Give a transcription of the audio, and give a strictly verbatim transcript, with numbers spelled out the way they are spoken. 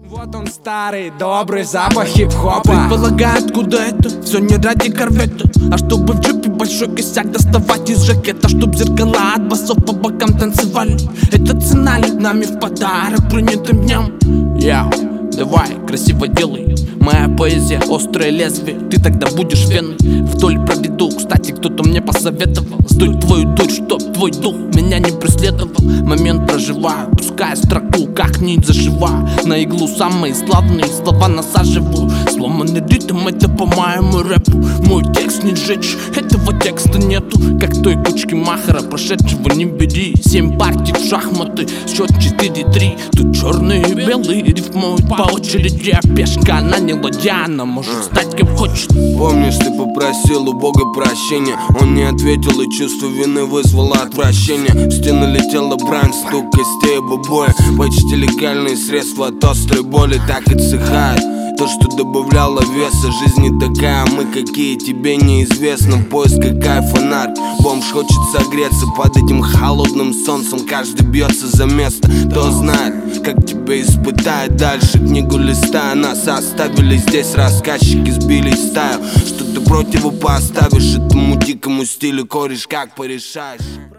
Вот он, старый добрый запах хип-хопа. Предполагает, куда это, все не ради корвета, а чтобы в джипе большой косяк доставать из жакета, чтоб зеркала от басов по бокам танцевали. Это цена ли нами в подарок принятым дням. Яу, давай, красиво делай. Моя поэзия, острое лезвие, ты тогда будешь веной. Вдоль проведу, кстати, кто-то мне посоветовал: сдуй твою дурь, чтоб твой дух меня не преследовал. Момент проживаю, пускай строку как нить зажива. На иглу самые славные слова насаживаю. Сломанный ритм, это по моему рэпу. Мой текст не сжечь, этого текста нету. Как той кучки махера, прошедшего не бери. Семь партий в шахматы, счет четыре-три. Тут черные и белые рифмуют по очереди. А пешка, она не ладья, она может стать кем хочет. Помнишь, ты попросил у Бога прощения, он не ответил, и чувство вины вызвало отвращение. В стену летела брань, стук костей об обои. Почти легальные средства от острой боли так и цехает. То, что добавляло веса, жизнь не такая, мы какие, тебе неизвестно. В поисках кайф фонарь, бомж хочет согреться под этим холодным солнцем. Каждый бьется за место, кто знает, как тебя испытает дальше. Книгу листая, нас оставили здесь, рассказчики сбили стаю. Что ты противопоставишь этому дикому стилю, кореш, как порешаешь?